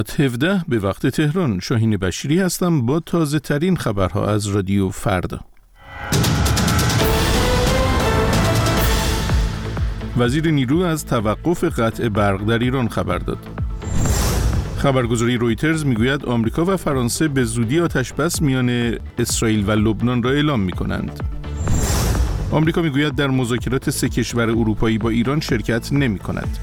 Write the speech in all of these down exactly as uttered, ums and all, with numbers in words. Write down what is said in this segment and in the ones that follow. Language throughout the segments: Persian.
هفده به وقت تهران. شاهین بشیری هستم با تازه ترین خبرها از رادیو فردا. وزیر نیرو از توقف قطع برق در ایران خبر داد. خبرگزاری رویترز میگوید آمریکا و فرانسه به زودی آتشبس میان اسرائیل و لبنان را اعلام میکنند. آمریکا میگوید در مذاکرات سه کشور اروپایی با ایران شرکت نمیکند.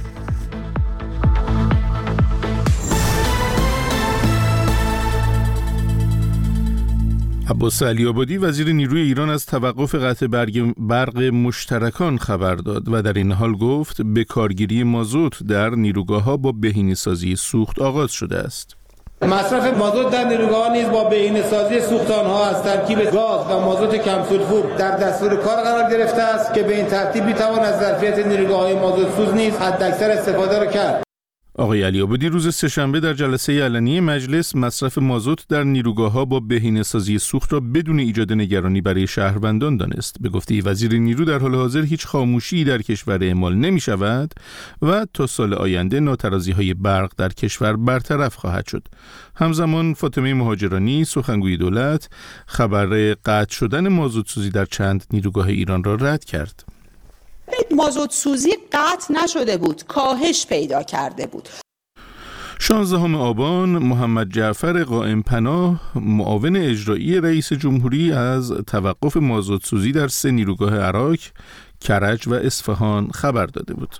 عباس علی‌آبادی وزیر نیروی ایران از توقف قطع برق مشترکان خبر داد و در این حال گفت به کارگیری مازوت در نیروگاه‌ها با بهینه‌سازی سوخت آغاز شده است. مصرف مازوت در نیروگاه‌ها نیز با بهینه‌سازی سوخت آنها از ترکیب گاز و مازوت کم سولفور در دستور کار قرار گرفته است که به این ترتیب می‌توان از ظرفیت نیروگاه‌های مازوت سوز نیز حداکثر استفاده را کرد. آقای علی‌آبادی روز سه‌شنبه در جلسه علنی مجلس مصرف مازوت در نیروگاه‌ها با بهینه‌سازی سوخت را بدون ایجاد نگرانی برای شهروندان دانست. به گفته وزیر نیرو در حال حاضر هیچ خاموشی در کشور اعمال نمی‌شود و تا سال آینده ناترازی‌های برق در کشور برطرف خواهد شد. همزمان فاطمه مهاجرانی سخنگوی دولت خبر قطع شدن مازوت سوزی در چند نیروگاه ایران را رد کرد. مازوت سوزی قطع نشده بود، کاهش پیدا کرده بود. شانزدهم آبان محمد جعفر قائم پناه معاون اجرایی رئیس جمهوری از توقف مازوت سوزی در سه نیروگاه عراق، کرج و اصفهان خبر داده بود.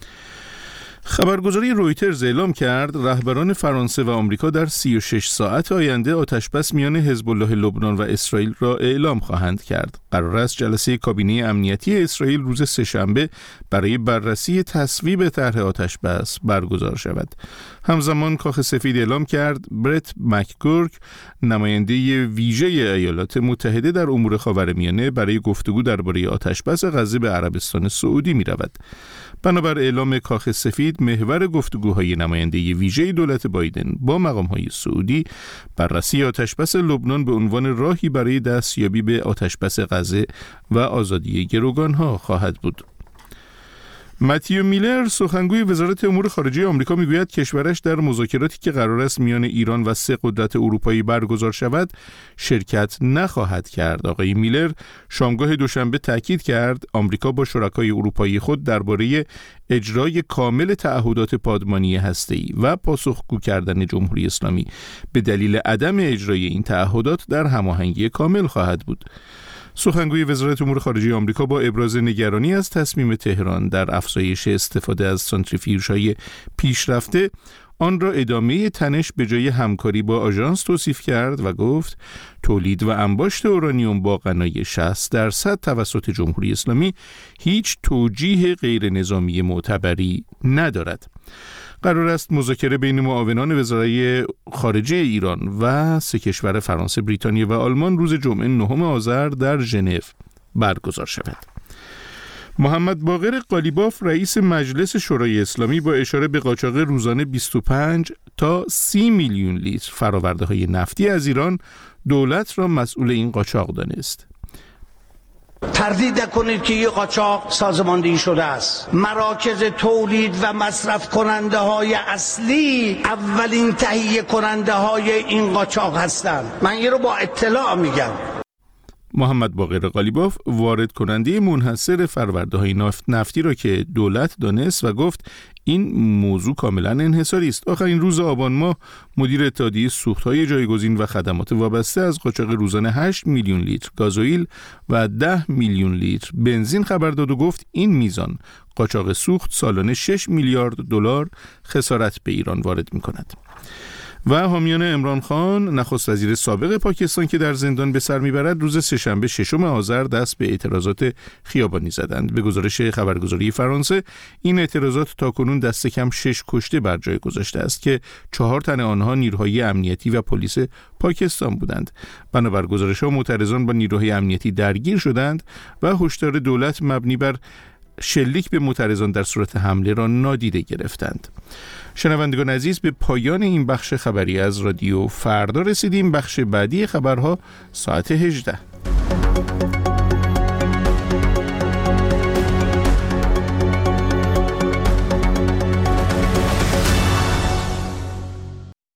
خبرگزاری رویترز اعلام کرد رهبران فرانسه و آمریکا در سی و شش ساعت آینده آتشبس میان حزب الله لبنان و اسرائیل را اعلام خواهند کرد. قرار است جلسه کابینه امنیتی اسرائیل روز سه‌شنبه برای بررسی تصویب طرح آتشبس برگزار شود. همزمان کاخ سفید اعلام کرد برت مکگورک نماینده ویژه ایالات متحده در امور خاورمیانه برای گفتگو درباره آتشبس غزه به عربستان سعودی می رود. بنابر اعلام کاخ سفید محور گفتگوهای نماینده ویژه دولت بایدن با مقام‌های سعودی بررسی آتشبس لبنان به عنوان راهی برای دستیابی به آتشبس غزه و آزادی گروگان‌ها خواهد بود. متیو میلر سخنگوی وزارت امور خارجه آمریکا میگوید کشورش در مذاکراتی که قرار است میان ایران و سه قدرت اروپایی برگزار شود شرکت نخواهد کرد. آقای میلر شامگاه دوشنبه تاکید کرد آمریکا با شرکای اروپایی خود درباره اجرای کامل تعهدات پادمانی هسته‌ای و پاسخگو کردن جمهوری اسلامی به دلیل عدم اجرای این تعهدات در هماهنگی کامل خواهد بود. سخنگوی وزارت امور خارجه آمریکا با ابراز نگرانی از تصمیم تهران در افزایش استفاده از سانتریفیوژهای پیشرفته آن را ادامه تنش به جای همکاری با آژانس توصیف کرد و گفت تولید و انباشت اورانیوم با غنای شصت درصد توسط جمهوری اسلامی هیچ توجیه غیر نظامی معتبری ندارد. قرار است مذاکره بین معاونان وزرای خارجه ایران و سه کشور فرانسه، بریتانیا و آلمان روز جمعه نهم آذر در ژنو برگزار شود. محمد باقر قالیباف رئیس مجلس شورای اسلامی با اشاره به قاچاق روزانه بیست و پنج تا سی میلیون لیتر فرآورده‌های نفتی از ایران دولت را مسئول این قاچاق دانست. تردید نکنید که این قاچاق سازماندهی شده است. مراکز تولید و مصرف کننده های اصلی اولین تهیه کننده های این قاچاق هستند. من یه رو با اطلاع میگم. محمد باقر قالیباف وارد کننده منحصر فرورده‌های نفتی را که دولت دانست و گفت این موضوع کاملا انحصاری است. آخرین روز آبان ماه مدیر اتحادیه سوخت‌های جایگزین و خدمات وابسته از قاچاق روزانه هشت میلیون لیتر گازوئیل و ده میلیون لیتر بنزین خبر داد و گفت این میزان قاچاق سوخت سالانه شش میلیارد دلار خسارت به ایران وارد می‌کند. و حامیان عمران خان نخست وزیر سابق پاکستان که در زندان به سر میبرد روز سه‌شنبه ششم آذر دست به اعتراضات خیابانی زدند. به گزارش خبرگزاری فرانسه این اعتراضات تاکنون دست کم شش کشته بر جای گذاشته است که چهار تن آنها نیروهای امنیتی و پلیس پاکستان بودند. بنابر گزارش‌ها معترضان با نیروهای امنیتی درگیر شدند و هشدار دولت مبنی بر شلیک به معترضان در صورت حمله را نادیده گرفتند. شنوندگان عزیز، به پایان این بخش خبری از رادیو فردا رسیدیم. بخش بعدی خبرها ساعت هجده.